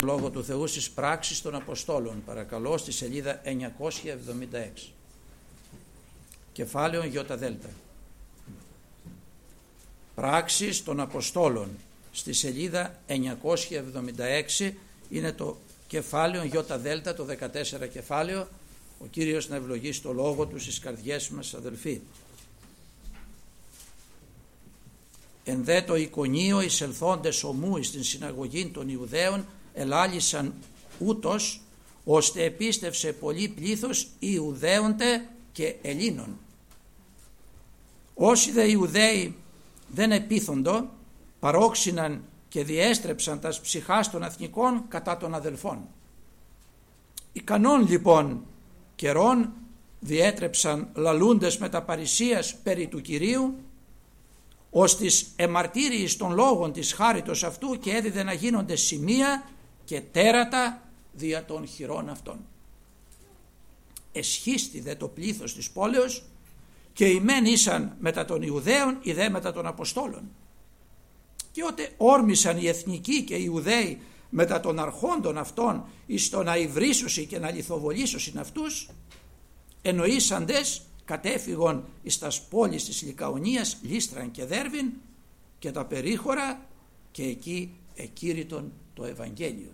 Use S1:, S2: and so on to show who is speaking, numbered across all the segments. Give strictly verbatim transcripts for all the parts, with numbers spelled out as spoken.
S1: Λόγο του Θεού στις πράξεις των Αποστόλων, παρακαλώ, στη σελίδα εννιακόσια εβδομήντα έξι, κεφάλαιο ΙΔ. Πράξεις των Αποστόλων στη σελίδα εννιακόσια εβδομήντα έξι είναι το κεφάλαιο ΙΔ, το δεκατέσσερα κεφάλαιο. Ο Κύριος να ευλογήσει το λόγο του στις καρδιές μας, αδελφοί. Εν δε το Ικονείο εισελθόντες ομού εις την συναγωγή των Ιουδαίων ελάλησαν ούτως, ώστε επίστευσε πολύ πλήθος Ιουδαίοντε και Ελλήνων. Όσοι δε Ιουδαίοι δεν επίθοντο, παρόξυναν και διέστρεψαν τας ψυχάς των εθνικών κατά των αδελφών. Ικανών λοιπόν καιρών διέτρεψαν λαλούντες με τα παρησίας περί του Κυρίου, ως τις εμαρτύριες των λόγων της χάριτος αυτού, και έδιδε να γίνονται σημεία και τέρατα δια των χειρών αυτών. Εσχίστη δε το πλήθος της πόλεως, και οι μεν ήσαν μετά των Ιουδαίων, οι δε μετά των Αποστόλων. Και ότε όρμησαν οι εθνικοί και οι Ιουδαίοι μετά των αρχόντων αυτών εις το να υβρίσωσι και να λιθοβολήσωσιν αυτούς, εννοήσαντες κατέφυγον εις τας πόλεις της Λικαονίας, Λίστραν και Δέρβην και τα περίχωρα, και εκεί εκήρυτον το Ευαγγέλιο.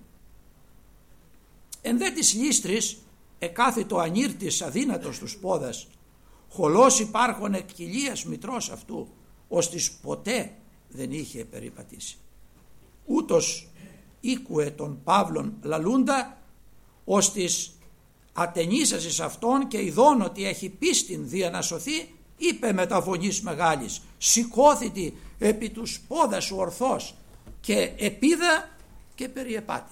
S1: Εν δε της Λίστρης εκάθητο ανήρτης αδύνατος τους πόδας, χολός υπάρχον εκ κοιλίας μητρός αυτού, ώστις ποτέ δεν είχε περιπατήσει. Ούτως ήκουε τον Παύλον λαλούντα, ώστις ατενίσασης αυτόν και ειδών ότι έχει πίστην δια να σωθεί, είπε με τα φωνής μεγάλης, σηκώθητη επί τους πόδας σου ορθός, και επίδα και περιεπάτη.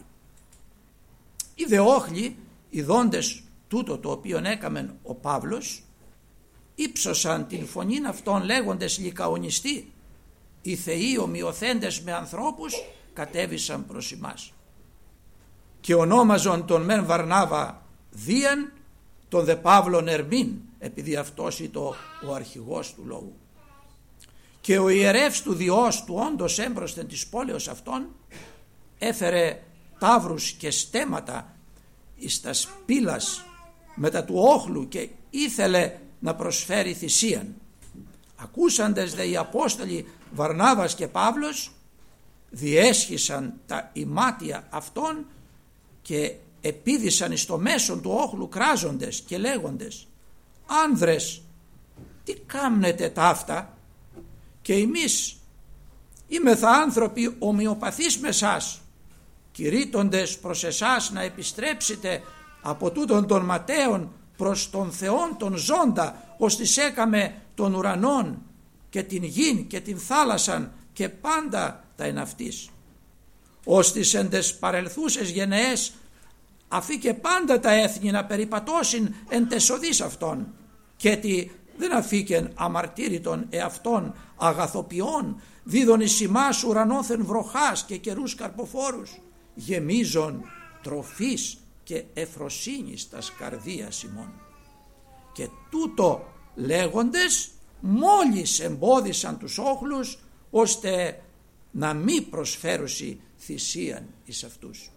S1: Οι δε όχλοι, ειδώντες τούτο το οποίον έκαμεν ο Παύλος, ύψωσαν την φωνήν αυτών λέγοντες λικαονιστοί, οι θεοί ομοιοθέντες με ανθρώπους κατέβησαν προς ημάς. Και ονόμαζον τον μεν Βαρνάβα Δίαν, τον δε Παύλον Ερμήν, επειδή αυτός ήταν ο αρχηγός του λόγου. Και ο ιερεύς του Διός του όντως έμπροσθεν της πόλεως αυτών έφερε ταύρους και στέματα εις τας πύλας μετά του όχλου, και ήθελε να προσφέρει θυσίαν. Ακούσαντες δε οι Απόστολοι Βαρνάβας και Παύλος, διέσχισαν τα ημάτια αυτών και επίδησαν εις το μέσον του όχλου κράζοντες και λέγοντες, άνδρες, τι κάμνετε ταύτα, και εμείς είμεθα άνθρωποι ομοιοπαθείς με σας, κηρύττοντες προς εσάς να επιστρέψετε από τούτον των ματέων προς τον Θεόν τον ζώντα, ώστις έκαμε των ουρανών και την γην και την θάλασσαν και πάντα τα εναυτής, ώστις εν τες παρελθούσες γενεές αφή και πάντα τα έθνη να περιπατώσιν εν τες οδείς αυτών, και τι δεν αφήκεν αμαρτύρητον εαυτών αγαθοποιών, δίδων εις ημάς ουρανόθεν βροχάς και καιρούς καρποφόρους, γεμίζων τροφής και εφροσύνης τας καρδίας ημών. Και τούτο λέγοντες μόλις εμπόδισαν τους όχλους, ώστε να μη προσφέρουσι θυσίαν εις αυτούς.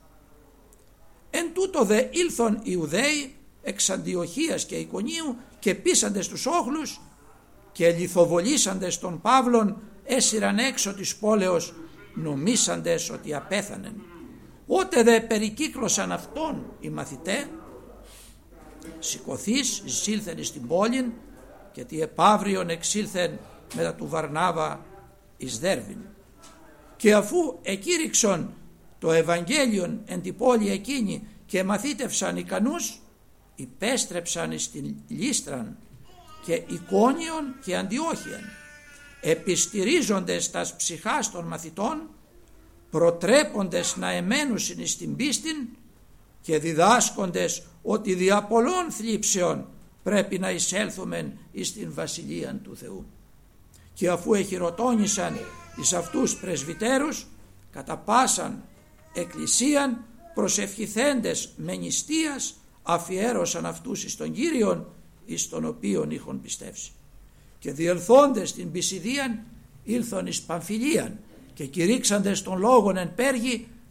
S1: Εν τούτο δε ήλθον Ιουδαίοι εξ Αντιοχίας και Ικονίου και πείσαντες τους όχλους, και λιθοβολήσαντες τον Παύλον έσυραν έξω της πόλεως, νομίσαντες ότι απέθανεν. Ότε δε περικύκλωσαν αυτόν οι μαθητέ, σηκωθείς εισήλθεν εις την πόλην, και τι επαύριον εξήλθεν μετά του Βαρνάβα εις Δέρβην. Και αφού εκήρυξον το Ευαγγέλιον εν την πόλη εκείνη και μαθήτευσαν ικανούς, υπέστρεψαν εις την Λίστραν και Ικόνιον και Αντιόχιαν, επιστηρίζοντες τας ψυχάς των μαθητών, προτρέποντες να εμένουσιν εις την πίστην, και διδάσκοντες ότι δια πολλών θλίψεων πρέπει να εισέλθομεν εις την βασιλείαν του Θεού. Και αφού εχειροτώνησαν εις αυτούς πρεσβυτέρους, κατά πάσαν εκκλησίαν προσευχηθέντες με νηστείας αφιέρωσαν αυτούς εις τον Κύριον, εις τον οποίον είχον πιστεύσει. Και διελθόντες την Πισιδίαν ήλθον εις Παμφιλίαν, και κηρύξαντες των λόγων εν Πέργη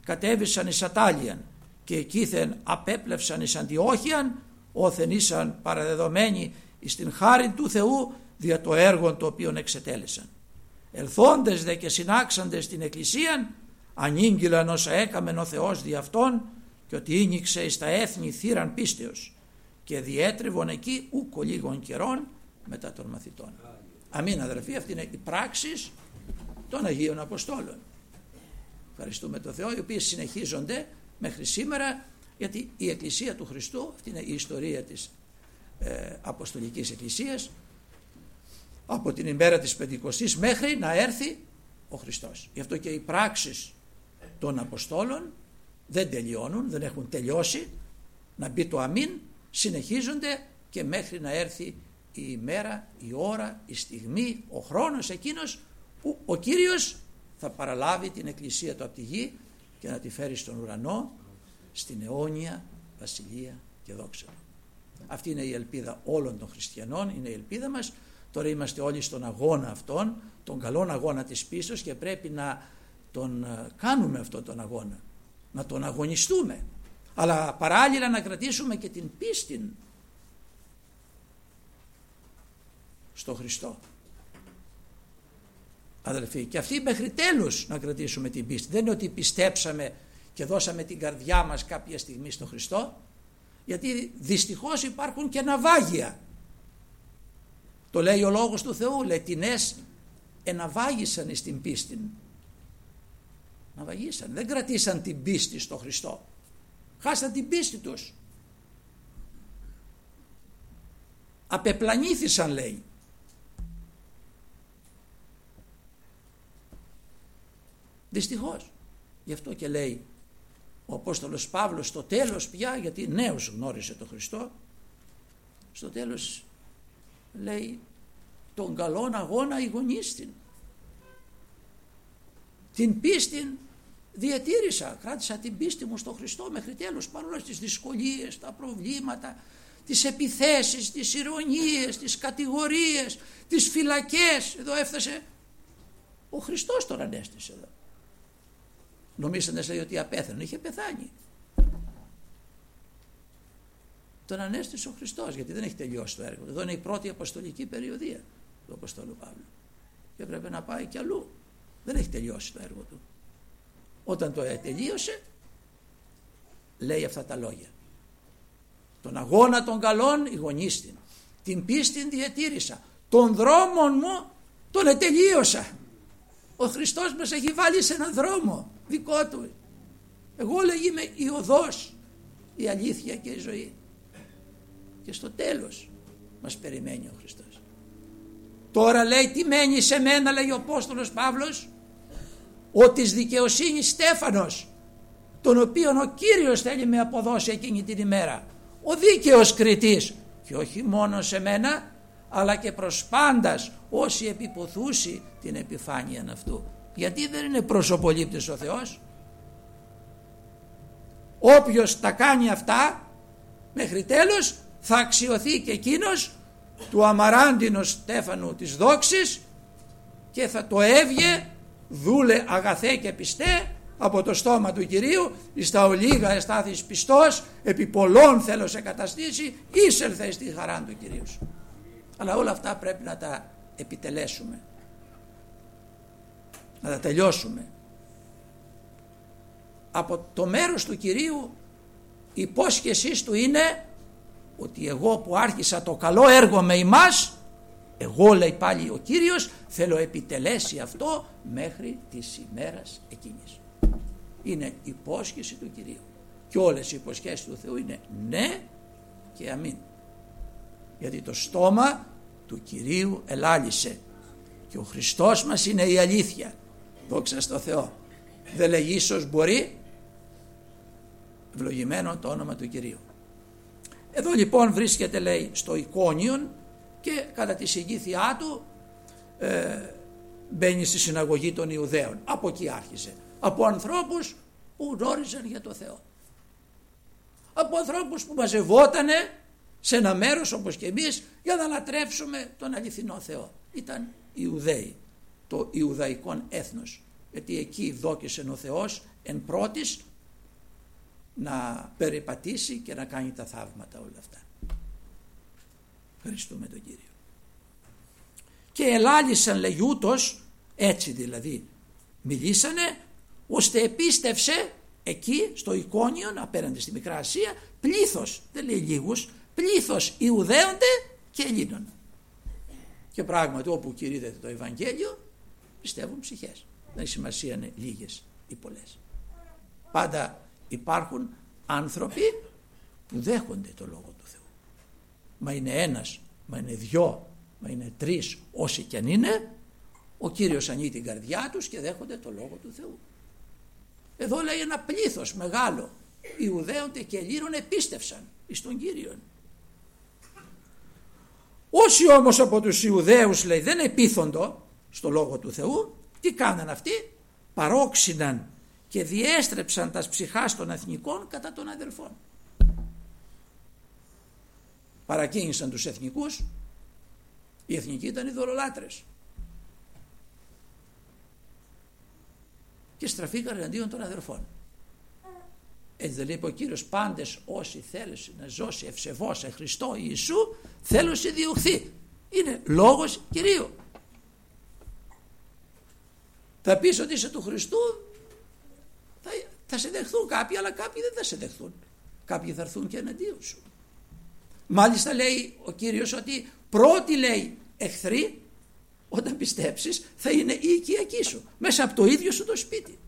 S1: κατέβησαν εις Ατάλιαν και εκείθεν απέπλευσαν εις Αντιόχιαν, όθεν ήσαν παραδεδομένοι εις την χάριν του Θεού δια το έργο το οποίον εξετέλεσαν. Ελθόντες δε και συνάξαντες στην Εκκλησίαν, ανήγγυλαν όσα έκαμεν ο Θεός δι' αυτόν, και ότι ήνιξε εις τα έθνη θύραν πίστεως, και διέτριβον εκεί ούκο λίγων καιρών μετά των μαθητών. Αμήν αδερφοί, αυτή είναι η πράξη των Αγίων Αποστόλων. Ευχαριστούμε τον Θεό, οι οποίοι συνεχίζονται μέχρι σήμερα, γιατί η Εκκλησία του Χριστού, αυτή είναι η ιστορία της ε, Αποστολικής Εκκλησίας, από την ημέρα της Πεντηκοστής μέχρι να έρθει ο Χριστός. Γι' αυτό και οι πράξεις των Αποστόλων δεν τελειώνουν, δεν έχουν τελειώσει, να μπει το αμήν, συνεχίζονται και μέχρι να έρθει η ημέρα, η ώρα, η στιγμή, ο χρόνος εκείνος που ο Κύριος θα παραλάβει την Εκκλησία του από τη γη και να τη φέρει στον ουρανό, στην αιώνια βασιλεία και δόξα. Αυτή είναι η ελπίδα όλων των χριστιανών, είναι η ελπίδα μας. Τώρα είμαστε όλοι στον αγώνα αυτόν, τον καλόν αγώνα της πίστης, και πρέπει να τον κάνουμε αυτόν τον αγώνα, να τον αγωνιστούμε, αλλά παράλληλα να κρατήσουμε και την πίστη στο Χριστό. Αδελφοί, και αυτοί μέχρι τέλους να κρατήσουμε την πίστη. Δεν είναι ότι πιστέψαμε και δώσαμε την καρδιά μας κάποια στιγμή στο Χριστό, γιατί δυστυχώς υπάρχουν και ναυάγια. Το λέει ο Λόγος του Θεού, λέει τινές εναβάγησαν εις την πίστη. Ναυαγήσαν, δεν κρατήσαν την πίστη στο Χριστό. Χάσαν την πίστη τους. Απεπλανήθησαν, λέει. Δυστυχώς. Γι' αυτό και λέει ο Απόστολος Παύλος στο τέλος πια, γιατί νέος γνώρισε τον Χριστό, στο τέλος λέει τον καλόν αγώνα ηγονίστην. Την πίστη διατήρησα, κράτησα την πίστη μου στο Χριστό μέχρι τέλος, παρόλο τις δυσκολίες, τα προβλήματα, τις επιθέσεις, τις ηρωνίες, τις κατηγορίες, τις φυλακές. Εδώ έφτασε ο Χριστός, τον ανέστησε εδώ. Νομίζανε, λέει, ότι απέθανε, είχε πεθάνει. Τον ανέστησε ο Χριστός, γιατί δεν έχει τελειώσει το έργο. Εδώ είναι η πρώτη αποστολική περιοδία του Αποστόλου Παύλου και έπρεπε να πάει κι αλλού. Δεν έχει τελειώσει το έργο του. Όταν το τελείωσε, λέει αυτά τα λόγια: τον αγώνα των καλών ηγονίστην, την πίστην διατήρησα, τον δρόμον μου τον ετελείωσα. Ο Χριστός μας έχει βάλει σε έναν δρόμο δικό του. Εγώ, λέγει, είμαι η οδός, η αλήθεια και η ζωή. Και στο τέλος μας περιμένει ο Χριστός. Τώρα, λέει, τι μένει σε μένα, λέει ο Απόστολος Παύλος, ο της δικαιοσύνης Στέφανος, τον οποίον ο Κύριος θέλει με αποδώσει εκείνη την ημέρα, ο δίκαιος κριτής, και όχι μόνο σε μένα, αλλά και προς πάντας όσοι επιποθούσι την επιφάνεια αυτού. Γιατί δεν είναι προσωπολήπτης ο Θεός? Όποιος τα κάνει αυτά μέχρι τέλος θα αξιωθεί και εκείνος του αμαράντινος Στέφανου της δόξης και θα το έβγε δούλε αγαθέ και πιστέ από το στόμα του Κυρίου, εις τα ολίγα εστάθης πιστός, επί πολλών θέλω σε καταστήσει, είσελθε στη χαρά του Κυρίου. Αλλά όλα αυτά πρέπει να τα επιτελέσουμε, να τα τελειώσουμε. Από το μέρος του Κυρίου η υπόσχεσής του είναι ότι εγώ που άρχισα το καλό έργο με ημάς, εγώ, λέει πάλι ο Κύριος, θέλω επιτελέσει αυτό μέχρι της ημέρας εκείνης. Είναι υπόσχεση του Κυρίου και όλες οι υποσχέσεις του Θεού είναι ναι και αμήν, γιατί το στόμα του Κυρίου ελάλησε και ο Χριστός μας είναι η αλήθεια. Δόξα στο Θεό. Δεν λέγει ίσως μπορεί, ευλογημένο το όνομα του Κυρίου. Εδώ λοιπόν βρίσκεται, λέει, στο Εικόνιον και κατά τη συγκήθειά του ε, μπαίνει στη συναγωγή των Ιουδαίων. Από εκεί άρχισε. Από ανθρώπους που γνώριζαν για το Θεό. Από ανθρώπους που μαζευότανε σε ένα μέρος όπως και εμείς για να λατρεύσουμε τον αληθινό Θεό. Ήταν οι Ιουδαίοι, το Ιουδαϊκό έθνος, γιατί εκεί δόκισε ο Θεός εν πρώτης να περιπατήσει και να κάνει τα θαύματα όλα αυτά. Ευχαριστούμε τον Κύριο. Και ελάλησαν, λέει, ούτως, έτσι δηλαδή μιλήσανε, ώστε επίστευσε εκεί στο Εικόνιον απέναντι στη Μικρά Ασία πλήθος, δεν λέει λίγους, πλήθος Ιουδαίων και Ελλήνων. Και πράγματι όπου κηρύττεται το Ευαγγέλιο πιστεύουν ψυχές. Δεν έχει σημασία είναι λίγες ή πολλές. Πάντα υπάρχουν άνθρωποι που δέχονται το Λόγο του Θεού. Μα είναι ένας, μα είναι δυο, μα είναι τρεις, όσοι κι αν είναι, ο Κύριος ανοίγει την καρδιά τους και δέχονται το Λόγο του Θεού. Εδώ λέει ένα πλήθος μεγάλο Ιουδαίων και Ελλήνων επίστευσαν εις τον Κύριον. Όσοι όμως από τους Ιουδαίους, λέει, δεν επίθοντο στο Λόγο του Θεού, τι κάναν αυτοί? Παρόξυναν και διέστρεψαν τας ψυχάς των εθνικών κατά των αδελφών. Παρακίνησαν τους εθνικούς. Οι εθνικοί ήταν ειδωλολάτρες και στραφήκαν εναντίον των αδελφών. Έτσι δεν λέει ο Κύριος, πάντες όσοι θέλουν να ζώσει ευσεβώς σε Χριστό Ιησού θέλουν να διωχθεί. Είναι λόγος Κυρίου. Θα πεις ότι είσαι του Χριστού, θα, θα σε δεχθούν κάποιοι, αλλά κάποιοι δεν θα σε δεχθούν. Κάποιοι θα έρθουν και εναντίον σου. Μάλιστα λέει ο Κύριος ότι πρώτοι, λέει, εχθροί όταν πιστέψεις θα είναι η οικιακή σου, μέσα από το ίδιο σου το σπίτι.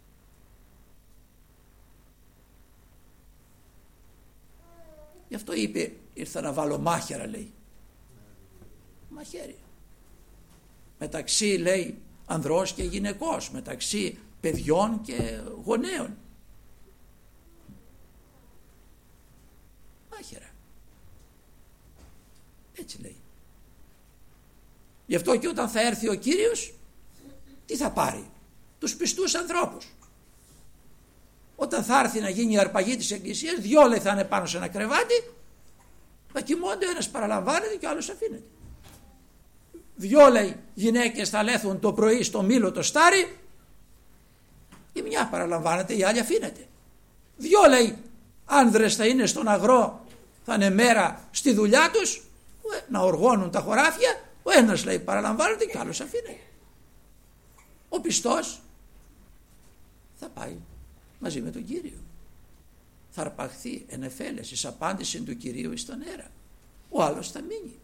S1: Γι' αυτό είπε, ήρθα να βάλω μάχαιρα, λέει. Μαχαίρια. Μεταξύ, λέει, ανδρός και γυναικός, μεταξύ παιδιών και γονέων. Μάχαιρα. Έτσι λέει. Γι' αυτό και όταν θα έρθει ο Κύριος, τι θα πάρει? Τους πιστούς ανθρώπους. Όταν θα έρθει να γίνει η αρπαγή της Εκκλησίας, δυο, λέει, θα είναι πάνω σε ένα κρεβάτι, θα κοιμώνται, ένας παραλαμβάνεται και ο άλλος αφήνεται. Δυο, λέει, γυναίκες θα λέθουν το πρωί στο μήλο το στάρι, η μια παραλαμβάνεται, η άλλη αφήνεται. Δυο, λέει, άνδρες θα είναι στον αγρό, θα είναι μέρα στη δουλειά τους, να οργώνουν τα χωράφια, ο ένας, λέει, παραλαμβάνεται και ο άλλος αφήνεται. Ο πιστός θα πάει μαζί με τον Κύριο. Θα αρπαχθεί εν εφέλες εις απάντηση του Κυρίου εις τον αέρα. Ο άλλος θα μείνει.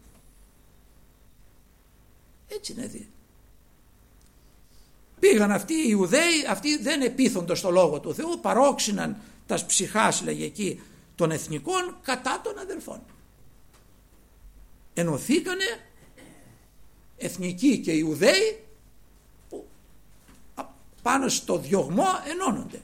S1: Έτσι είναι δει. Πήγαν αυτοί οι Ιουδαίοι, αυτοί δεν επίθοντο στο Λόγο του Θεού, παρόξυναν τας ψυχάς, λέγει εκεί, των εθνικών κατά των αδελφών. Ενωθήκανε εθνικοί και Ιουδαίοι που πάνω στο διωγμό ενώνονται.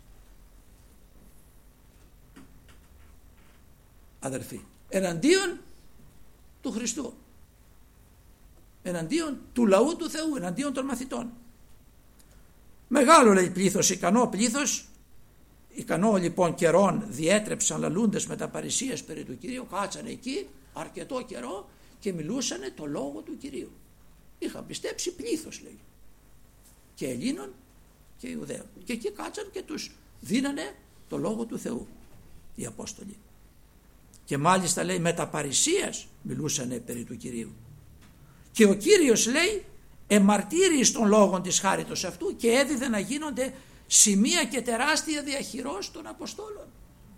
S1: Αδελφοί, εναντίον του Χριστού, εναντίον του λαού του Θεού, εναντίον των μαθητών. Μεγάλο, λέει, πλήθος, ικανό πλήθος, ικανό λοιπόν καιρών διέτρεψαν λαλούντες με τα παρησίες περί του Κυρίου, κάτσανε εκεί αρκετό καιρό και μιλούσανε το λόγο του Κυρίου. Είχαν πιστέψει πλήθος, λέει, και Ελλήνων και Ιουδαίων, και εκεί κάτσαν και τους δίνανε το λόγο του Θεού οι Απόστολοι. Και μάλιστα, λέει, με τα παρησίας μιλούσανε περί του Κυρίου. Και ο Κύριος, λέει, εμαρτύρει στον λόγον της χάριτος αυτού και έδιδε να γίνονται σημεία και τεράστια διαχειρός των Αποστόλων.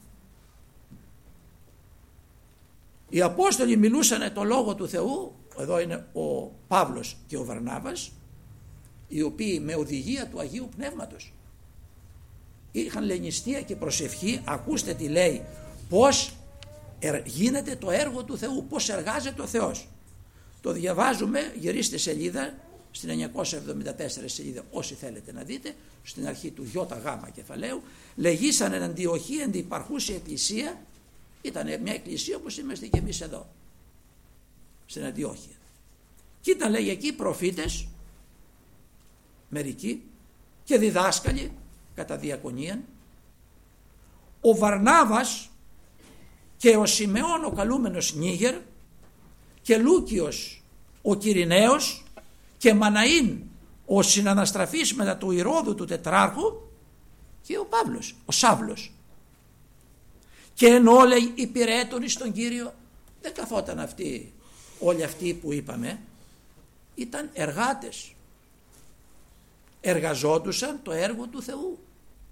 S1: Οι Απόστολοι μιλούσανε το λόγο του Θεού, εδώ είναι ο Παύλος και ο Βαρνάβας, οι οποίοι με οδηγία του Αγίου Πνεύματος είχαν λενιστία και προσευχή. Ακούστε τι λέει, πώς γίνεται το έργο του Θεού, πώς εργάζεται ο Θεός. Το διαβάζουμε, γυρίστε σελίδα, στην εννιακόσια εβδομήντα τέσσερα σελίδα, όσοι θέλετε να δείτε, στην αρχή του ΙΓ κεφαλαίου, λεγήσαν εν Αντιοχή εν υπαρχούση εκκλησία, ήταν μια εκκλησία όπως είμαστε και εμείς εδώ, στην Αντιόχεια. Και ήταν, λέει, εκεί προφήτες, μερικοί, και διδάσκαλοι κατά διακονίαν. Ο Βαρνάβας και ο Σιμεών ο καλούμενος Νίγερ και Λούκιος ο Κυριναίος και Μαναΐν ο συναναστραφής μετά του Ηρώδου του τετράρχου και ο Παύλος, ο Σαύλος. Και ενώ λέει υπηρέτων εις τον Κύριο, δεν καθόταν αυτοί, όλοι αυτοί που είπαμε, ήταν εργάτες. Εργαζόντουσαν το έργο του Θεού.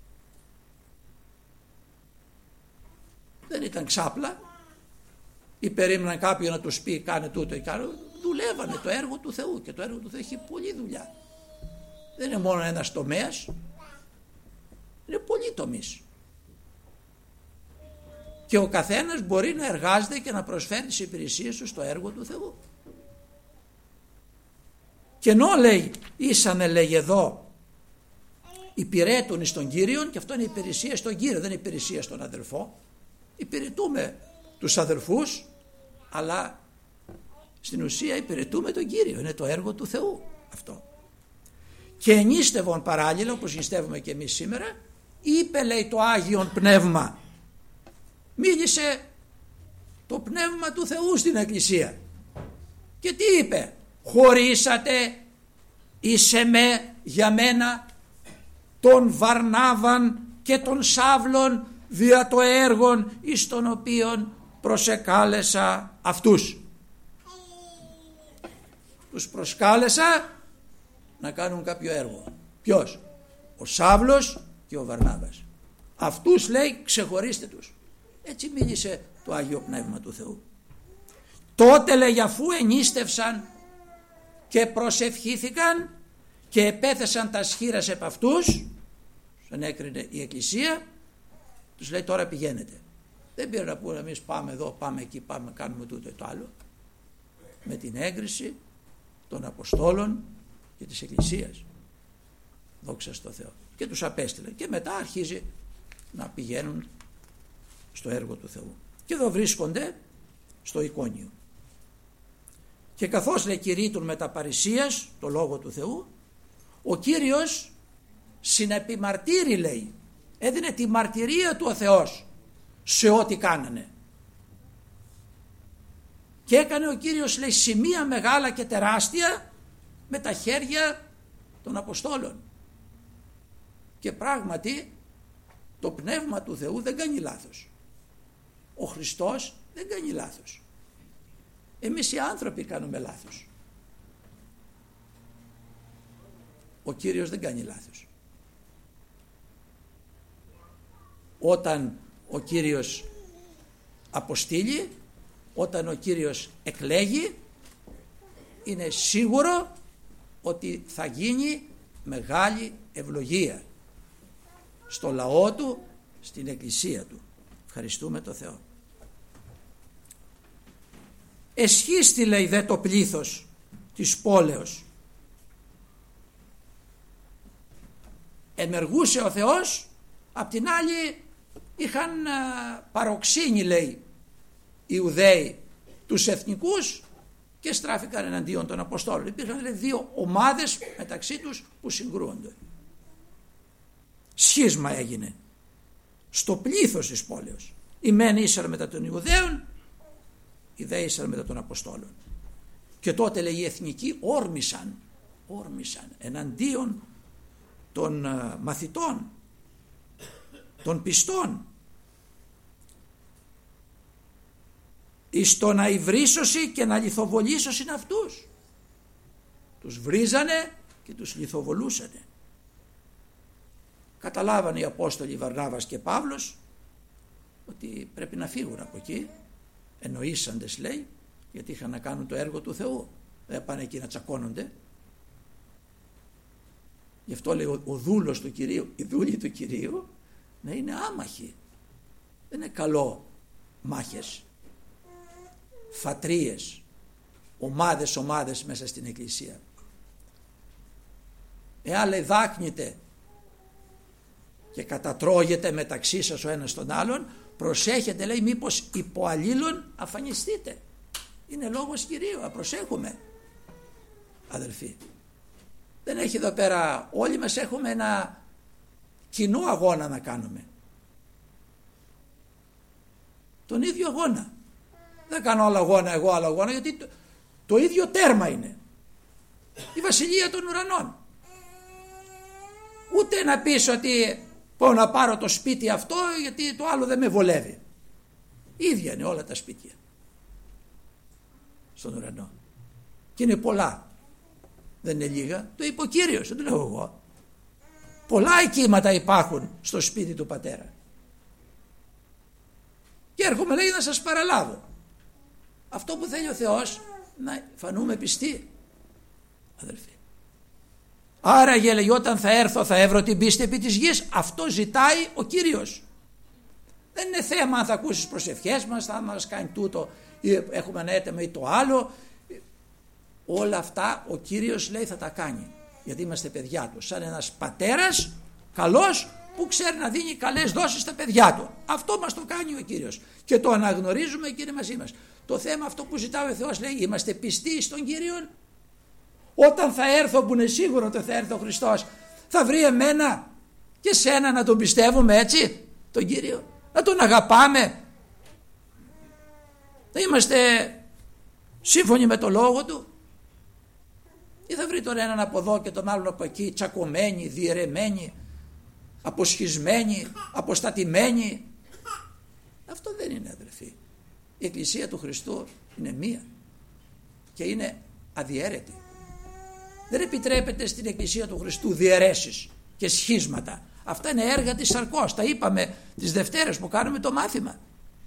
S1: Δεν ήταν ξάπλα ή περίμεναν κάποιον να τους πει κάνε τούτο ή κάνε. Δουλεύανε το έργο του Θεού και το έργο του Θεού έχει πολλή δουλειά. Δεν είναι μόνο ένας τομέας, είναι πολλοί τομείς. Και ο καθένας μπορεί να εργάζεται και να προσφέρει τις υπηρεσίες του στο έργο του Θεού. Και ενώ λέει ήσανε, λέει εδώ, υπηρέτων εις τον Κύριον, και αυτό είναι υπηρεσία στον Κύριο, δεν είναι υπηρεσία στον αδελφό. Υπηρετούμε τους αδελφούς, αλλά στην ουσία υπηρετούμε τον Κύριο, είναι το έργο του Θεού αυτό. Και ενίστευον παράλληλα, όπως νηστεύουμε και εμείς σήμερα, είπε, λέει, το Άγιον Πνεύμα. Μίλησε το Πνεύμα του Θεού στην Εκκλησία. Και τι είπε? Χωρίσατε εις εμέ για μένα τον Βαρνάβαν και τον Σαύλον δια το έργον εις τον οποίον προσεκάλεσα αυτούς. Τους προσκάλεσα να κάνουν κάποιο έργο. Ποιος? Ο Σαύλος και ο Βαρνάβας. Αυτούς, λέει, ξεχωρίστε τους. Έτσι μίλησε το Άγιο Πνεύμα του Θεού. Τότε, λέει, αφού ενίστευσαν και προσευχήθηκαν και επέθεσαν τα σχήρας επ' αυτούς, σαν έκρινε η Εκκλησία, τους λέει τώρα πηγαίνετε. Δεν πήρε να πούνε εμείς πάμε εδώ, πάμε εκεί, πάμε κάνουμε τούτο ή το άλλο. Με την έγκριση των Αποστόλων και της Εκκλησίας. Δόξα στο Θεό. Και τους απέστειλε. Και μετά αρχίζει να πηγαίνουν στο έργο του Θεού. Και εδώ βρίσκονται στο εικόνιο. Και καθώς, λέει, κηρύττουν με τα παρησίας το Λόγο του Θεού, ο Κύριος συνεπιμαρτύρει, λέει, έδινε τη μαρτυρία του ο Θεός σε ό,τι κάνανε. Και έκανε ο Κύριος, λέει, σημεία μεγάλα και τεράστια με τα χέρια των Αποστόλων. Και πράγματι το Πνεύμα του Θεού δεν κάνει λάθος. Ο Χριστός δεν κάνει λάθος. Εμείς οι άνθρωποι κάνουμε λάθος. Ο Κύριος δεν κάνει λάθος. Όταν ο Κύριος αποστείλει, όταν ο Κύριος εκλέγει, είναι σίγουρο ότι θα γίνει μεγάλη ευλογία στο λαό του, στην Εκκλησία του. Ευχαριστούμε το Θεό. Εσχίστη, λέει, δε το πλήθος της πόλεως. Ενεργούσε ο Θεός, απ' την άλλη είχαν α, παροξύνει, λέει, οι Ιουδαίοι τους εθνικούς και στράφηκαν εναντίον των Αποστόλων. Υπήρχαν, λέει, δύο ομάδες μεταξύ τους που συγκρούονται. Σχίσμα έγινε στο πλήθος της πόλεως. Οι μεν ήσαν μετά των Ιουδαίων, οι δε ήσαν μετά των Αποστόλων. Και τότε, λέει, οι εθνικοί όρμησαν, όρμησαν εναντίον των uh, μαθητών, των πιστών, εις το να υβρίσωση και να λιθοβολήσωσιν αυτούς. Τους βρίζανε και τους λιθοβολούσανε. Καταλάβανε οι Απόστολοι Βαρνάβας και Παύλος ότι πρέπει να φύγουν από εκεί, εννοήσαντες, λέει, γιατί είχαν να κάνουν το έργο του Θεού. Δεν πάνε εκεί να τσακώνονται. Γι' αυτό, λέει, ο, ο δούλος του Κυρίου, η δούλη του Κυρίου, να είναι άμαχοι. Δεν είναι καλό μάχες, φατρίες, ομάδες ομάδες μέσα στην Εκκλησία. Εάν, λέει, δάκνυτε και κατατρώγετε μεταξύ σας ο ένας τον άλλον, προσέχετε, λέει, μήπως υπό αλλήλων αφανιστείτε. Είναι λόγος Κυρίου, να προσέχουμε, αδελφοί. Δεν έχει εδώ πέρα, όλοι μας έχουμε ένα κοινό αγώνα να κάνουμε. Τον ίδιο αγώνα. Δεν κάνω άλλο αγώνα εγώ, άλλο αγώνα, γιατί το, το ίδιο τέρμα είναι. Η βασιλεία των ουρανών. Ούτε να πεις ότι Πάω να πάρω το σπίτι αυτό γιατί το άλλο δεν με βολεύει. Ίδια είναι όλα τα σπίτια στον ουρανό. Και είναι πολλά. Δεν είναι λίγα. Το είπε ο Κύριος, δεν το λέω εγώ. Πολλά οικίματα υπάρχουν στο σπίτι του Πατέρα. Και έρχομαι, λέει, να σας παραλάβω. Αυτό που θέλει ο Θεός, να φανούμε πιστοί, αδελφοί. Άραγε, λέει, όταν θα έρθω θα έβρω την πίστη επί της γης. Αυτό ζητάει ο Κύριος. Δεν είναι θέμα αν θα ακούσεις προσευχές μας, θα μας κάνει τούτο ή έχουμε ένα έτοιμο ή το άλλο. Όλα αυτά ο Κύριος, λέει, θα τα κάνει. Γιατί είμαστε παιδιά του. Σαν ένας πατέρας καλός που ξέρει να δίνει καλές δόσεις στα παιδιά του. Αυτό μας το κάνει ο Κύριος. Και το αναγνωρίζουμε και είναι μαζί μας. Το θέμα αυτό που ζητάει ο Θεός, λέει, είμαστε πιστοί στον Κύριο. Όταν θα έρθω, που είναι σίγουρο ότι θα έρθει ο Χριστός, θα βρει εμένα και σένα να τον πιστεύουμε έτσι, τον Κύριο. Να τον αγαπάμε. Να είμαστε σύμφωνοι με το λόγο του. Ή θα βρει τον έναν από εδώ και τον άλλον από εκεί, τσακωμένοι, διαιρεμένοι, αποσχισμένοι, αποστατημένοι. Αυτό δεν είναι, αδελφοί. Η Εκκλησία του Χριστού είναι μία και είναι αδιαίρετη. Δεν επιτρέπεται στην Εκκλησία του Χριστού διαιρέσεις και σχίσματα. Αυτά είναι έργα της σαρκός. Τα είπαμε τις Δευτέρες που κάνουμε το μάθημα.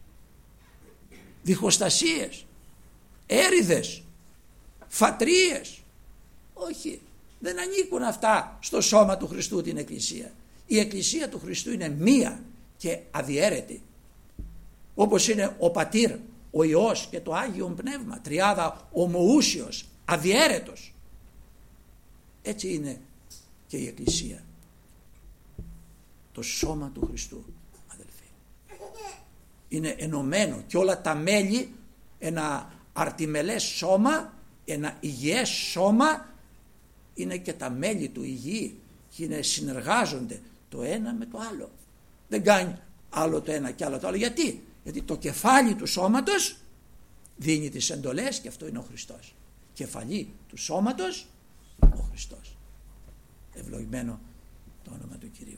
S1: Διχοστασίες, έρηδες, φατρίες. Όχι, δεν ανήκουν αυτά στο σώμα του Χριστού, την Εκκλησία. Η Εκκλησία του Χριστού είναι μία και αδιαίρετη. Όπως είναι ο Πατήρ, ο Υιός και το Άγιον Πνεύμα, τριάδα ομοούσιος, αδιαίρετος. Έτσι είναι και η Εκκλησία. Το σώμα του Χριστού, αδελφοί. Είναι ενωμένο και όλα τα μέλη, ένα αρτιμελές σώμα, ένα υγιές σώμα, είναι και τα μέλη του υγιή και είναι, συνεργάζονται το ένα με το άλλο. Δεν κάνει άλλο το ένα και άλλο το άλλο. Γιατί? Γιατί το κεφάλι του σώματος δίνει τις εντολές και αυτό είναι ο Χριστός. Κεφαλή του σώματος ο Χριστός. Ευλογημένο το όνομα του Κυρίου.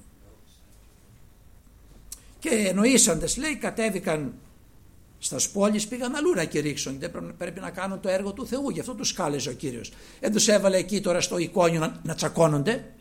S1: Και εννοήσαντες, λέει, κατέβηκαν στα πόλεις, πήγαν αλλού να κηρύξουν. Πρέπει να κάνουν το έργο του Θεού. Γι' αυτό τους κάλεσε ο Κύριος. Δεν τους έβαλε εκεί τώρα στο εικόνιο να, να τσακώνονται.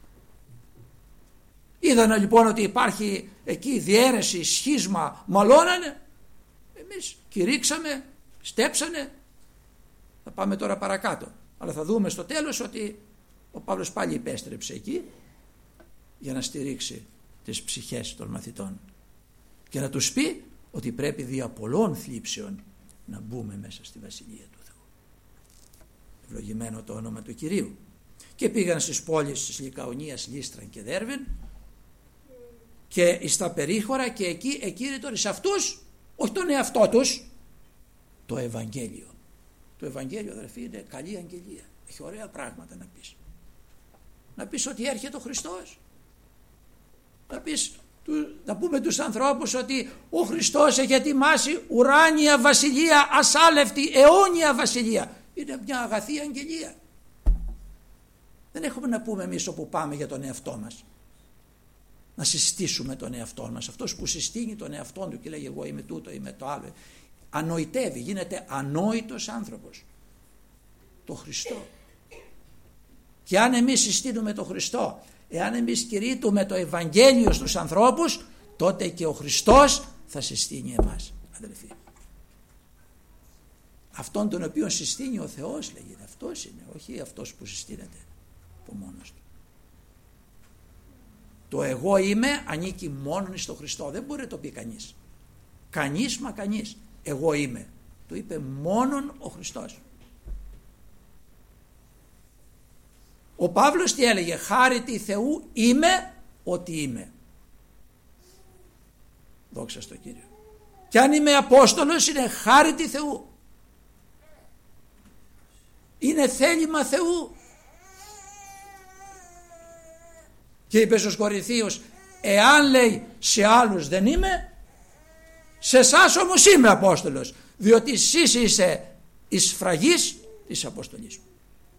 S1: Είδανε λοιπόν ότι υπάρχει εκεί διαίρεση, σχίσμα, μαλώνανε. Εμείς κηρύξαμε, στέψανε. Θα πάμε τώρα παρακάτω. Αλλά θα δούμε στο τέλος ότι ο Παύλος πάλι υπέστρεψε εκεί για να στηρίξει τις ψυχές των μαθητών και να τους πει ότι πρέπει δια πολλών θλίψεων να μπούμε μέσα στη Βασιλεία του Θεού. Ευλογημένο το όνομα του Κυρίου. Και πήγαν στις πόλεις της Λικαονίας, Λύστραν και Δέρβεν και στα περίχωρα και εκεί εκήρυτον σε αυτούς, όχι τον εαυτό τους, το Ευαγγέλιο. Το Ευαγγέλιο, αδερφοί, είναι καλή αγγελία. Έχει ωραία πράγματα να πεις. Να πεις ότι έρχεται ο Χριστός. Να πεις, να πούμε τους ανθρώπους ότι ο Χριστός έχει ετοιμάσει ουράνια βασιλεία, ασάλευτη, αιώνια βασιλεία. Είναι μια αγαθή αγγελία. Δεν έχουμε να πούμε εμείς όπου πάμε για τον εαυτό μας. Να συστήσουμε τον εαυτό μας. Αυτός που συστήνει τον εαυτό του και λέει εγώ είμαι τούτο, είμαι το άλλο, ανοητεύει, γίνεται ανόητος άνθρωπος. Το Χριστό. Και αν εμείς συστήνουμε τον Χριστό, εάν εμείς κηρύττουμε το Ευαγγέλιο στους ανθρώπους, τότε και ο Χριστός θα συστήνει εμάς, αδελφοί. Αυτόν τον οποίο συστήνει ο Θεός, λέγεται, αυτός είναι, όχι αυτός που συστήνεται από μόνος του. Το εγώ είμαι ανήκει μόνον στο Χριστό. Δεν μπορεί να το πει κανείς. Κανείς μα κανείς. Εγώ είμαι. Το είπε μόνον ο Χριστός. Ο Παύλος τι έλεγε? Χάρητη Θεού είμαι ότι είμαι. Δόξα στον Κύριο. Και αν είμαι Απόστολος είναι χάρητη Θεού. Είναι θέλημα Θεού. Και είπε στους Κορινθίους, εάν λέει σε άλλους δεν είμαι, σε εσάς όμως είμαι Απόστολος, διότι εσείς είστε η σφραγής της αποστολής μου.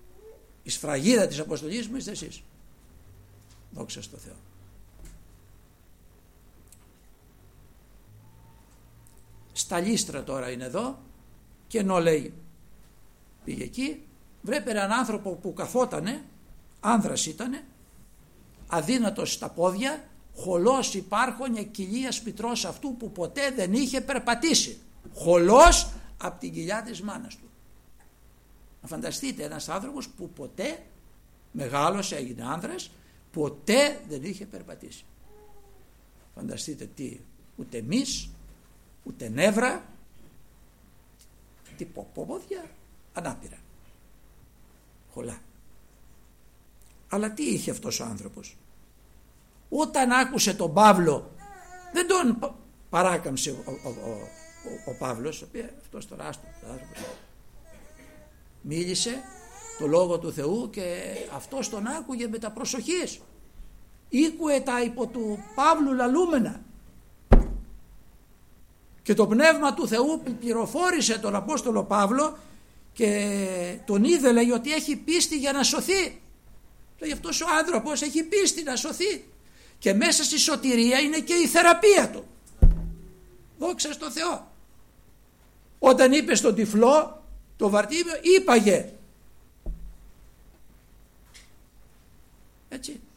S1: Η σφραγίδα της αποστολής μου είστε εσείς. Δόξα στο Θεό. στα Λύστρα τώρα είναι εδώ, και ενώ λέει πήγε εκεί, βρέπει έναν άνθρωπο που καθότανε, άνδρας ήτανε, αδύνατος στα πόδια, χολός υπάρχονε κοιλίας μητρός αυτού που ποτέ δεν είχε περπατήσει, χολός από την κοιλιά της μάνας του. Να φανταστείτε, ένας άνθρωπος που ποτέ μεγάλωσε, έγινε άνδρας, ποτέ δεν είχε περπατήσει. Φανταστείτε τι, ούτε μυς, ούτε νεύρα, τι πόδια, ανάπηρα, χολά. Αλλά τι είχε αυτός ο άνθρωπος? Όταν άκουσε τον Παύλο, δεν τον παράκαμψε ο, ο, ο, ο, ο Παύλος, ο οποίος αυτός τώρα άστο, μίλησε το λόγο του Θεού και αυτός τον άκουγε με τα προσοχής. Ήκουε τα υπό του Παύλου λαλούμενα και το πνεύμα του Θεού πληροφόρησε τον Απόστολο Παύλο και τον είδε, λέει, ότι έχει πίστη για να σωθεί. Λέει, αυτός ο άνθρωπος έχει πίστη να σωθεί και μέσα στη σωτηρία είναι και η θεραπεία του. Δόξα στον Θεό. Όταν είπε στον τυφλό το Βαρτίμιο, είπαγε, έτσι,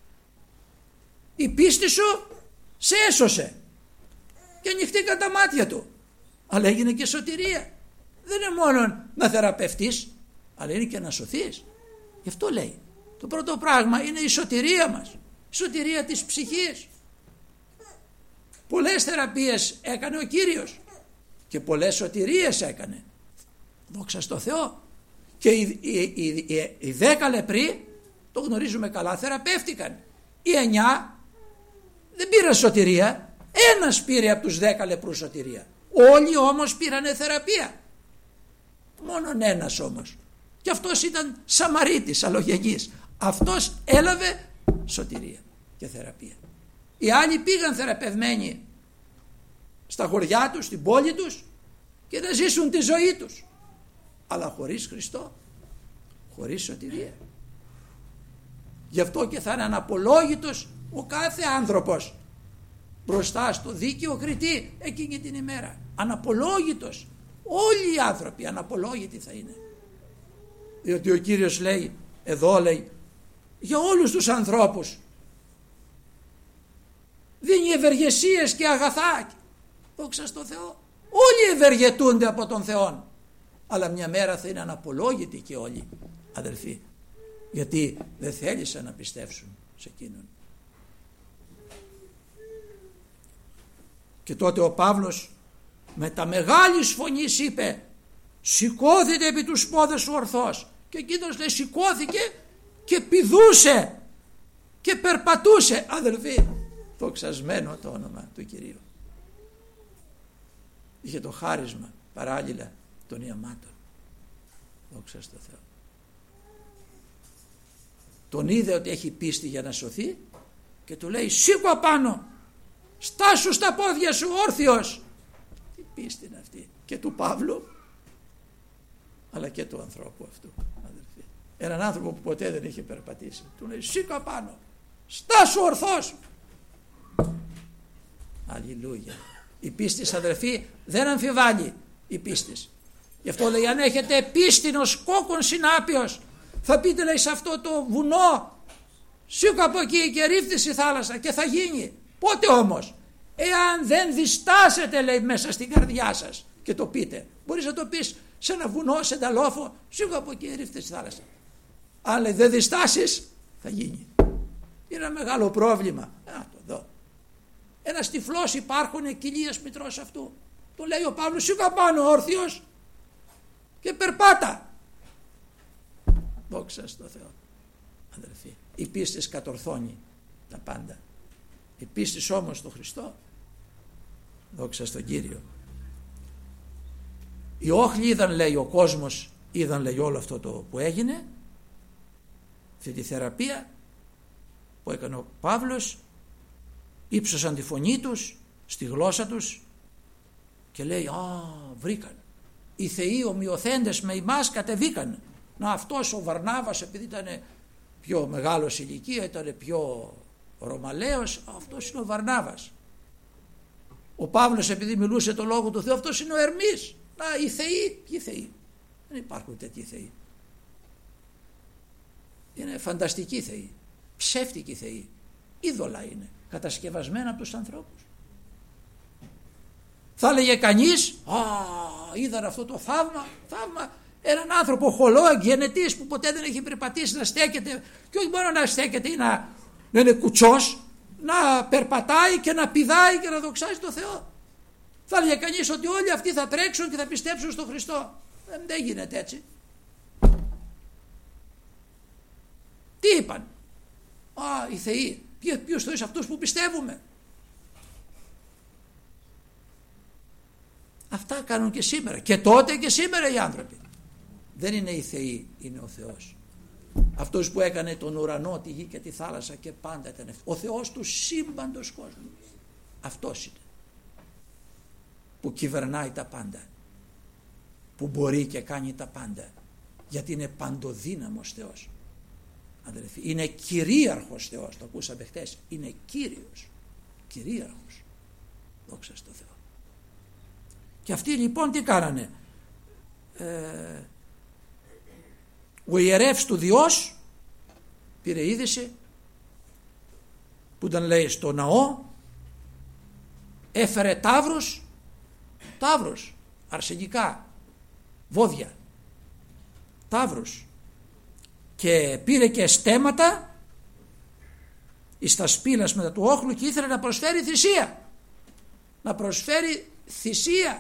S1: η πίστη σου σε έσωσε και ανοιχτήκαν τα μάτια του, αλλά έγινε και σωτηρία. Δεν είναι μόνο να θεραπευτείς, αλλά είναι και να σωθείς. Γι' αυτό λέει, το πρώτο πράγμα είναι η σωτηρία μας, η σωτηρία της ψυχής. Πολλές θεραπείες έκανε ο Κύριος και πολλές σωτηρίες έκανε, δόξα στο Θεό. Και οι, οι, οι, οι, οι δέκα λεπροί, το γνωρίζουμε καλά, θεραπεύτηκαν. Οι εννιά δεν πήραν σωτηρία, ένας πήρε από τους δέκα λεπρούς σωτηρία. Όλοι όμως πήρανε θεραπεία, μόνον ένας όμως, και αυτός ήταν Σαμαρίτης, αλλογεγής. Αυτός έλαβε σωτηρία και θεραπεία. Οι άλλοι πήγαν θεραπευμένοι στα χωριά τους, στην πόλη τους, και να ζήσουν τη ζωή τους, αλλά χωρίς Χριστό, χωρίς σωτηρία. Γι' αυτό και θα είναι αναπολόγητος ο κάθε άνθρωπος μπροστά στο δίκαιο κριτή εκείνη την ημέρα. Αναπολόγητος. Όλοι οι άνθρωποι αναπολόγητοι θα είναι. Διότι ο Κύριος λέει, εδώ λέει, για όλους τους ανθρώπους δίνει ευεργεσίες και αγαθά. Δόξα στο Θεό. Όλοι ευεργετούνται από τον Θεό. Αλλά μια μέρα θα είναι αναπολόγητοι και όλοι, αδελφοί, γιατί δεν θέλησαν να πιστέψουν σε εκείνον. Και τότε ο Παύλος με τα μεγάλης φωνής είπε, σηκώθητε επί τους πόδες σου ορθώς. Και εκείνος λέει, σηκώθηκε και πηδούσε και περπατούσε. Αδελφοί, δοξασμένο το όνομα του Κυρίου. Είχε το χάρισμα παράλληλα των ιαμάτων. Δόξα στο Θεό. Τον είδε ότι έχει πίστη για να σωθεί και του λέει, σήκω απάνω, στάσου στα πόδια σου όρθιος. Τι πίστη είναι αυτή, και του Παύλου αλλά και του ανθρώπου αυτού, αδελφοί. Έναν άνθρωπο που ποτέ δεν είχε περπατήσει, του λέει, σήκω απάνω, στάσου ορθός. Αλληλούια. Η πίστη, αδελφοί, δεν αμφιβάλλει η πίστη. Γι' αυτό λέει, αν έχετε πίστην κόκκον συνάπιος, θα πείτε, λέει, σε αυτό το βουνό, σήκω από εκεί και ρίφθησε η θάλασσα, και θα γίνει. Πότε όμως? Εάν δεν διστάσετε, λέει, μέσα στην καρδιά σας και το πείτε. Μπορείς να το πεις σε ένα βουνό, σε ένα λόφο, σήκω από εκεί, ρίφθησε η θάλασσα. Αν, λέει, δεν διστάσεις, θα γίνει. Είναι ένα μεγάλο πρόβλημα. Α, το δω. Ένας τυφλός υπάρχουν κοιλίας μητρός αυτού. Του λέει ο Παύλος, σήκω πάνω όρθιος και περπάτα. Δόξα στο Θεό, αδελφοί. Η πίστη κατορθώνει τα πάντα. Η πίστη όμως στο Χριστό, δόξα στον Κύριο. Οι όχλοι είδαν, λέει, ο κόσμος, είδαν, λέει, όλο αυτό το που έγινε, αυτή τη θεραπεία που έκανε ο Παύλος, ύψωσαν τη φωνή τους στη γλώσσα τους και λέει, α, βρήκαν. Οι θεοί ομοιοθέντες με εμάς κατεβήκαν. Να, αυτός ο Βαρνάβας, επειδή ήταν πιο μεγάλος ηλικία, ήταν πιο ρωμαλαίος, αυτός είναι ο Βαρνάβας. Ο Παύλος, επειδή μιλούσε το λόγο του Θεού, αυτός είναι ο Ερμής. Να, οι θεοί, ποιοι θεοί? Δεν υπάρχουν τέτοιοι θεοί. Είναι φανταστικοί θεοί, ψεύτικοι θεοί, είδωλα είναι, κατασκευασμένα από τους ανθρώπους. Θα έλεγε κανείς, α, είδαν αυτό το θαύμα, θαύμα, έναν άνθρωπο χολό, εγγενετής που ποτέ δεν έχει περπατήσει, να στέκεται, και όχι μόνο να στέκεται ή να, να είναι κουτσός, να περπατάει και να πηδάει και να δοξάζει το Θεό. Θα έλεγε κανείς ότι όλοι αυτοί θα τρέξουν και θα πιστέψουν στον Χριστό. Δεν, δεν γίνεται έτσι. Τι είπαν? Α, οι θεοί. Ποιος θεός? Αυτούς που πιστεύουμε. Αυτά κάνουν και σήμερα. Και τότε και σήμερα οι άνθρωποι. Δεν είναι οι θεοί, είναι ο Θεός. Αυτός που έκανε τον ουρανό, τη γη και τη θάλασσα και πάντα ήταν ο Θεός του σύμπαντος κόσμου. Αυτός είναι. Που κυβερνάει τα πάντα. Που μπορεί και κάνει τα πάντα. Γιατί είναι παντοδύναμος Θεός. Αδελφοί, είναι κυρίαρχος Θεός. Το ακούσαμε χτες. Είναι Κύριος. Κυρίαρχος. Δόξα στο Θεό. Και αυτοί λοιπόν τι κάνανε? Ε, ο ιερεύς του Διός πήρε είδηση που ήταν, λέει, στο ναό, έφερε ταύρους, ταύρους, αρσενικά, βόδια, ταύρους, και πήρε και στέματα εις τα σπήλας μετά του όχλου και ήθελε να προσφέρει θυσία, να προσφέρει θυσία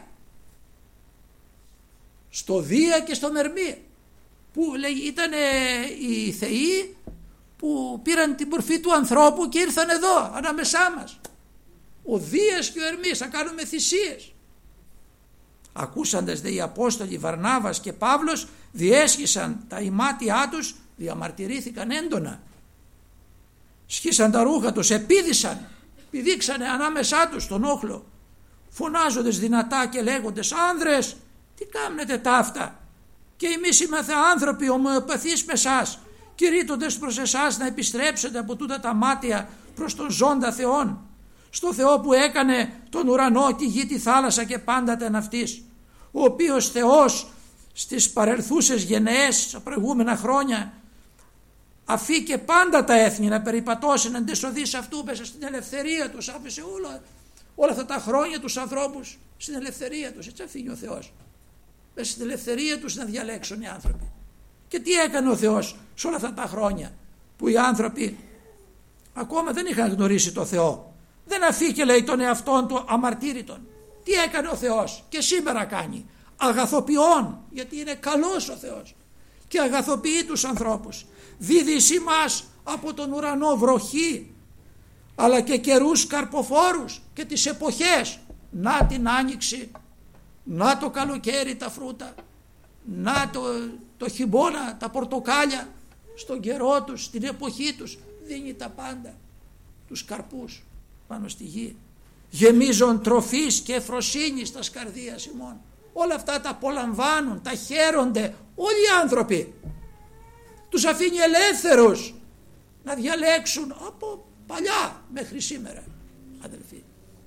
S1: στο Δία και στο Μερμή, που ήταν οι θεοί που πήραν την μορφή του ανθρώπου και ήρθαν εδώ ανάμεσά μας. Ο Δίας και ο Ερμής, να κάνουμε θυσίες. Ακούσαντες δε οι Απόστολοι Βαρνάβας και Παύλος, διέσχισαν τα ημάτια τους, διαμαρτυρήθηκαν έντονα, σχίσαν τα ρούχα τους, επίδησαν, πηδήξανε ανάμεσά τους τον όχλο, φωνάζοντες δυνατά και λέγοντες, άνδρες, τι κάνετε ταύτα? Και εμείς είμαστε άνθρωποι ομοιοπαθείς με εσάς, κηρύττοντες προς εσάς να επιστρέψετε από τούτα τα μάτια προς τον ζώντα Θεόν, στο Θεό που έκανε τον ουρανό, τη γη, τη θάλασσα και πάντα τα ναυτής, ο οποίος Θεός στις παρελθούσες γενναίες, στα προηγούμενα χρόνια, αφήκε πάντα τα έθνη να περιπατώσουν εν τες οδείς αυτού μέσα στην ελευθερία τους. Άφησε όλα, όλα αυτά τα χρόνια τους ανθρώπους στην ελευθερία τους. Έτσι αφήνει ο Θεός, μέσα στην ελευθερία τους να διαλέξουν οι άνθρωποι. Και τι έκανε ο Θεός σε όλα αυτά τα χρόνια που οι άνθρωποι ακόμα δεν είχαν γνωρίσει το Θεό? Δεν αφήκε, λέει, τον εαυτόν του αμαρτύρητον. Τι έκανε ο Θεός και σήμερα κάνει? Αγαθοποιών, γιατί είναι καλός ο Θεός και αγαθοποιεί τους ανθρώπους. Δίδει εις ημάς από τον ουρανό βροχή, αλλά και καιρούς καρποφόρους και τις εποχές. Να την άνοιξη, να το καλοκαίρι τα φρούτα, να το, το χειμώνα τα πορτοκάλια, στον καιρό τους, στην εποχή τους δίνει τα πάντα, τους καρπούς πάνω στη γη. Γεμίζον τροφής και εφροσύνης τας καρδίας ημών. Όλα αυτά τα απολαμβάνουν, τα χαίρονται όλοι οι άνθρωποι. Τους αφήνει ελεύθερους να διαλέξουν από παλιά μέχρι σήμερα, αδελφοί.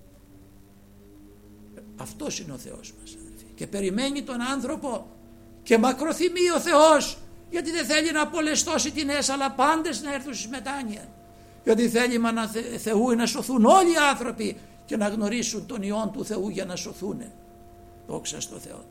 S1: Αυτός είναι ο Θεός μας, αδελφοί. Και περιμένει τον άνθρωπο και μακροθυμεί ο Θεός, γιατί δεν θέλει να απολεστώσει την αίσα, αλλά πάντες να έρθουν στις μετάνοια. Γιατί θέλημα να θε, Θεού να σωθούν όλοι οι άνθρωποι και να γνωρίσουν τον Υιόν του Θεού για να σωθούν. Δόξα στο Θεό.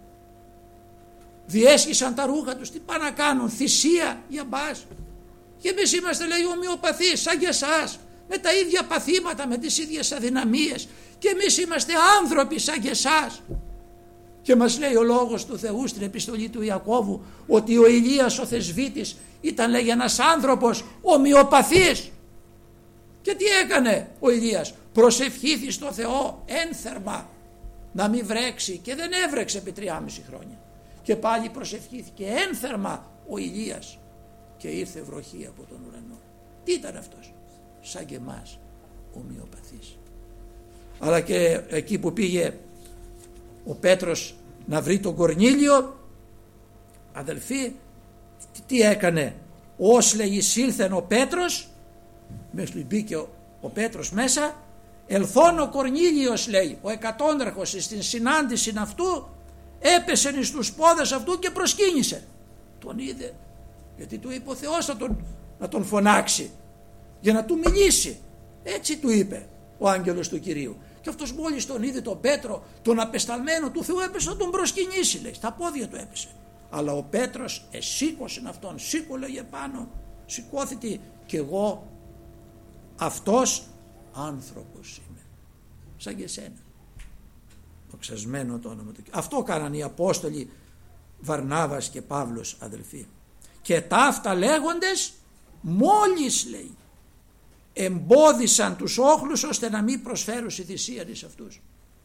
S1: Διέσχισαν τα ρούχα τους, τι πάνε να κάνουν? Θυσία για μπας. Και εμείς είμαστε, λέει, ομοιοπαθείς σαν και εσάς, με τα ίδια παθήματα, με τις ίδιες αδυναμίες, και εμείς είμαστε άνθρωποι σαν και εσάς. Και μας λέει ο λόγος του Θεού στην επιστολή του Ιακώβου ότι ο Ηλίας ο θεσβήτης ήταν, λέει, ένας άνθρωπος ομοιοπαθής. Και τι έκανε ο Ηλίας? Προσευχήθη στο Θεό ένθερμα να μην βρέξει, και δεν έβρεξε επί τριάμιση χρόνια. Και πάλι προσευχήθηκε ένθερμα ο Ηλίας και ήρθε βροχή από τον ουρανό. Τι ήταν αυτός? Σαν και εμάς, ομοιοπαθής. Αλλά και εκεί που πήγε ο Πέτρος να βρει τον Κορνήλιο, αδελφοί, τι έκανε? Ως, λέει, εισήλθεν ο Πέτρος, μέχρι μπήκε ο, ο Πέτρος μέσα, Ελθόν ο Κορνήλιος, λέει, ο εκατόναρχος, στην συνάντηση αυτού έπεσε εις τους πόδες αυτού και προσκύνησε. Τον είδε, γιατί του είπε ο Θεός να τον, να τον φωνάξει για να του μιλήσει. Έτσι του είπε ο άγγελος του Κυρίου. Και αυτός μόλις τον είδε τον Πέτρο, τον απεσταλμένο του Θεού, έπεσε να τον προσκυνήσει, λέει, στα πόδια του έπεσε. Αλλά ο Πέτρος εσήκωσε αυτόν, σήκω, λέγε, πάνω, σηκώθηκε, και εγώ αυτός άνθρωπος είμαι, σαν και εσένα. Δοξασμένο το όνομα του Κυρίου. Αυτό κάναν οι Απόστολοι Βαρνάβας και Παύλος, αδελφοί. Και ταύτα λέγοντες, μόλις, λέει, εμπόδισαν τους όχλους ώστε να μην προσφέρουν στη θυσία της αυτούς.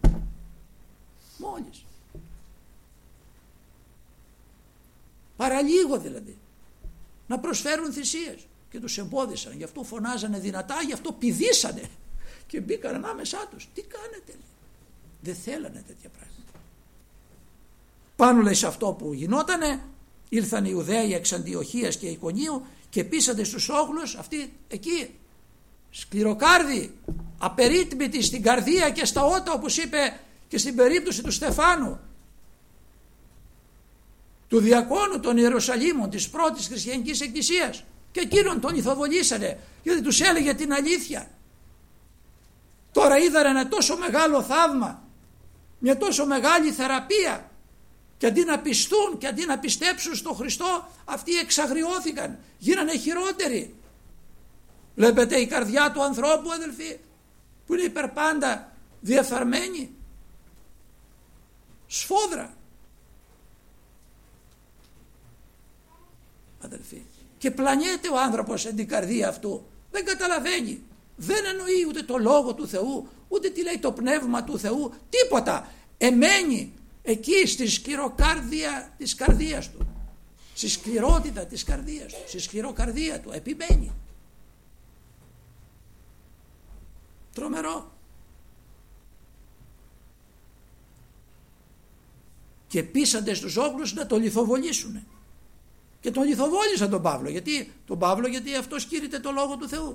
S1: Μόλις. Παραλίγο δηλαδή. Να προσφέρουν θυσίες. Και τους εμπόδισαν. Γι' αυτό φωνάζανε δυνατά, γι' αυτό πηδήσανε. Και μπήκαν ανάμεσά τους. Τι κάνετε, λέει. Δεν θέλανε τέτοια πράγματα. Πάνω, λέει, σε αυτό που γινότανε, ήρθαν οι Ιουδαίοι εξ Αντιοχίας και Εικονίου και πείσατε στους όχλους αυτοί εκεί. Σκληροκάρδοι, απερίτμητοι στην καρδία και στα ότα, όπως είπε και στην περίπτωση του Στεφάνου, του διακόνου των Ιερουσαλήμων της πρώτης χριστιανικής εκκλησίας, και εκείνον τον ηθοβολήσανε γιατί τους έλεγε την αλήθεια. Τώρα είδαν ένα τόσο μεγάλο θαύμα, μια τόσο μεγάλη θεραπεία, και αντί να πιστούν και αντί να πιστέψουν στον Χριστό, αυτοί εξαγριώθηκαν, γίνανε χειρότεροι. Βλέπετε η καρδιά του ανθρώπου, αδελφοί, που είναι υπερπάντα διεφθαρμένη, σφόδρα, αδελφοί, και πλανιέται ο άνθρωπος εν την καρδία αυτού. Δεν καταλαβαίνει, δεν εννοεί ούτε το λόγο του Θεού, ούτε τι λέει το πνεύμα του Θεού, τίποτα. Εμένει εκεί στη σκληροκάρδια της καρδίας του, στη σκληρότητα της καρδίας του, στη σκληροκαρδία του επιμένει. Τρομερό. Και πείσανται στους όχλους να τον λιθοβολήσουν. Και τον λιθοβόλησαν τον Παύλο. Γιατί τον Παύλο, γιατί αυτός κήρυτε το λόγο του Θεού.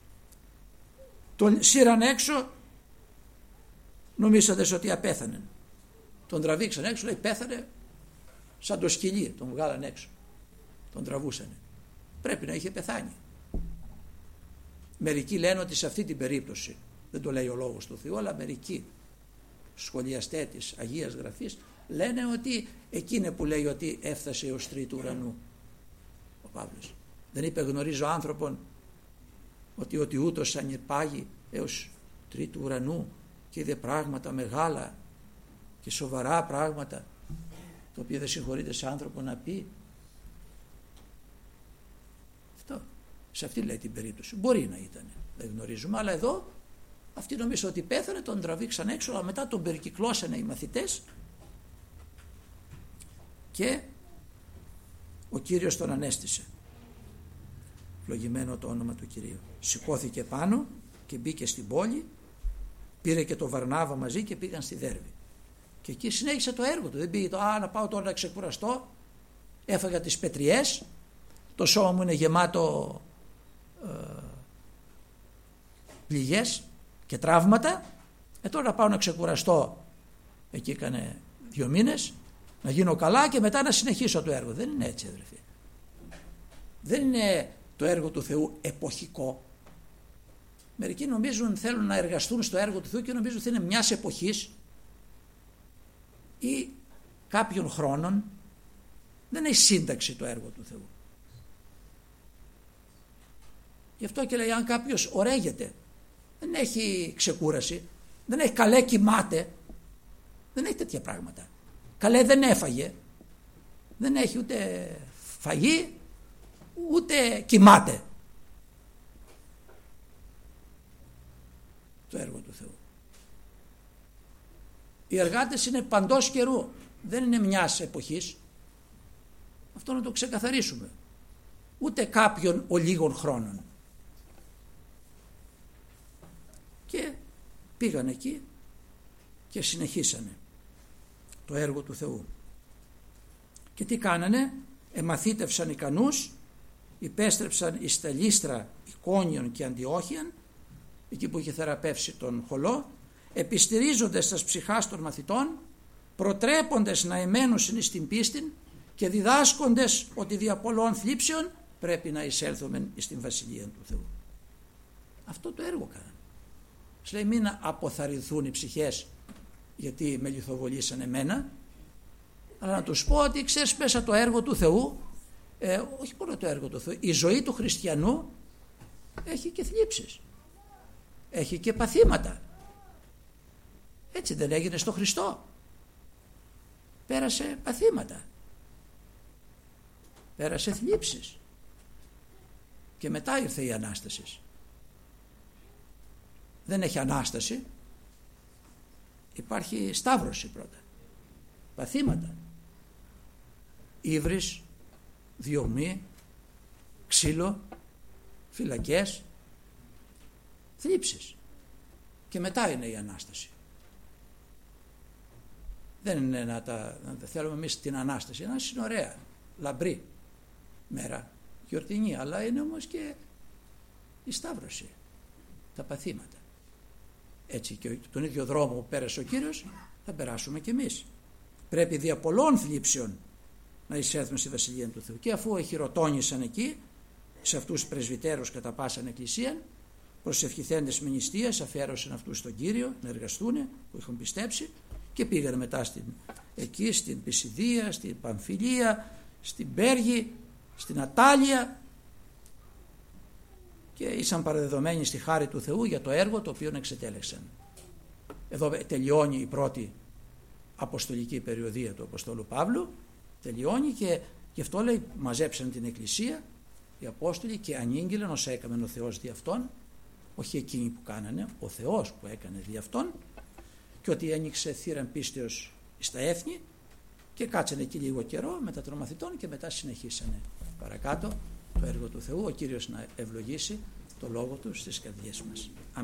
S1: Τον σύραν έξω, νομίσατε ότι απέθανε. Τον τραβήξαν έξω, λέει, πέθανε σαν το σκυλί. Τον βγάλαν έξω. Τον τραβούσανε. Πρέπει να είχε πεθάνει. Μερικοί λένε ότι σε αυτή την περίπτωση, δεν το λέει ο λόγος του Θεού, αλλά μερικοί σχολιαστές της Αγίας Γραφής λένε ότι εκείνη που λέει ότι έφτασε έως τρίτου ουρανού ο Παύλος. Δεν είπε, γνωρίζω άνθρωπον ότι, ότι ούτως ανεπάγει έως τρίτου ουρανού και είδε πράγματα μεγάλα και σοβαρά πράγματα, το οποίο δεν συγχωρείται σε άνθρωπο να πει. Αυτό. Σε αυτή λέει την περίπτωση. Μπορεί να ήταν, δεν γνωρίζουμε, αλλά εδώ αυτοί νομίζω ότι πέθανε, τον τραβήξαν έξω, αλλά μετά τον περικυκλώσανε οι μαθητές και ο Κύριος τον ανέστησε. Ευλογημένο το όνομα του Κυρίου. Σηκώθηκε πάνω και μπήκε στην πόλη, πήρε και το Βαρνάβα μαζί και πήγαν στη Δέρβη. Και εκεί συνέχισε το έργο του. Δεν πήγε το «Α, να πάω τώρα να ξεκουραστώ». Έφαγα τις πετριές, το σώμα μου είναι γεμάτο ε, πληγές και τραύματα. Ε, τώρα να πάω να ξεκουραστώ. Εκεί έκανε δύο μήνες, να γίνω καλά και μετά να συνεχίσω το έργο. Δεν είναι έτσι, αδελφοί. Δεν είναι το έργο του Θεού εποχικό. Μερικοί νομίζουν, θέλουν να εργαστούν στο έργο του Θεού και νομίζουν ότι είναι μιας εποχής ή κάποιων χρόνων. Δεν έχει σύνταξη το έργο του Θεού. Γι' αυτό και λέει, αν κάποιος ωραίγεται, δεν έχει ξεκούραση, δεν έχει καλέ κοιμάται, δεν έχει τέτοια πράγματα. Καλέ δεν έφαγε, δεν έχει ούτε φαγή, ούτε κοιμάται. Το έργο του Θεού. Οι εργάτες είναι παντός καιρού, δεν είναι μιας εποχής. Αυτό να το ξεκαθαρίσουμε. Ούτε κάποιον ολίγων χρόνων. Και πήγαν εκεί και συνεχίσανε το έργο του Θεού. Και τι κάνανε? Εμαθήτευσαν ικανούς, υπέστρεψαν εις τα Λύστρα, Εικόνιον και Αντιόχιαν εκεί που είχε θεραπεύσει τον χολό, επιστηρίζοντες τας ψυχάς των μαθητών, προτρέποντες να εμένουν στην πίστην και διδάσκοντες ότι δια πολλών θλίψεων πρέπει να εισέλθουμε στην Βασιλεία του Θεού. Αυτό το έργο κάνανε. Σου λέει μην αποθαρρυνθούν οι ψυχές γιατί με λιθοβολήσαν εμένα, αλλά να τους πω ότι ξέρεις μέσα το έργο του Θεού, ε, όχι μόνο το έργο του Θεού, η ζωή του χριστιανού έχει και θλίψεις, έχει και παθήματα. Έτσι δεν έγινε στο Χριστό? Πέρασε παθήματα, πέρασε θλίψεις και μετά ήρθε η Ανάσταση. Δεν έχει Ανάσταση, υπάρχει σταύρωση πρώτα, παθήματα, ύβρις, διωγμή, ξύλο, φυλακές, θλίψεις και μετά είναι η Ανάσταση. Δεν είναι να τα να θέλουμε εμείς την Ανάσταση. Η Ανάσταση είναι ωραία, λαμπρή μέρα, γιορτινή, αλλά είναι όμως και η σταύρωση, τα παθήματα. Έτσι και τον ίδιο δρόμο που πέρασε ο Κύριος θα περάσουμε κι εμείς. Πρέπει δια πολλών θλίψεων να εισέλθουμε στη Βασιλεία του Θεού. Και αφού εχειροτώνησαν εκεί σε αυτούς τους πρεσβυτέρους κατά πάσαν εκκλησία, προσευχηθέντες με νηστείας αφιέρωσαν αυτούς στον Κύριο να εργαστούν που είχαν πιστέψει και πήγαν μετά στην, εκεί στην Πισιδία, στην Παμφιλία, στην Πέργη, στην Ατάλεια και ήσαν παραδεδομένοι στη χάρη του Θεού για το έργο το οποίο εξετέλεξαν. Εδώ τελειώνει η πρώτη αποστολική περιοδία του Αποστόλου Παύλου, τελειώνει και γι' αυτό λέει μαζέψαν την Εκκλησία οι Απόστολοι και ανήγγειλαν όσα έκαμε ο Θεός δι' αυτόν, όχι εκείνοι που κάνανε, ο Θεός που έκανε δι' αυτόν, και ότι ένοιξε θύραν πίστεως στα έθνη και κάτσανε εκεί λίγο καιρό μετά των μαθητών και μετά συνεχίσανε παρακάτω το έργο του Θεού. Ο Κύριος να ευλογήσει το λόγο του στις καρδιές μας.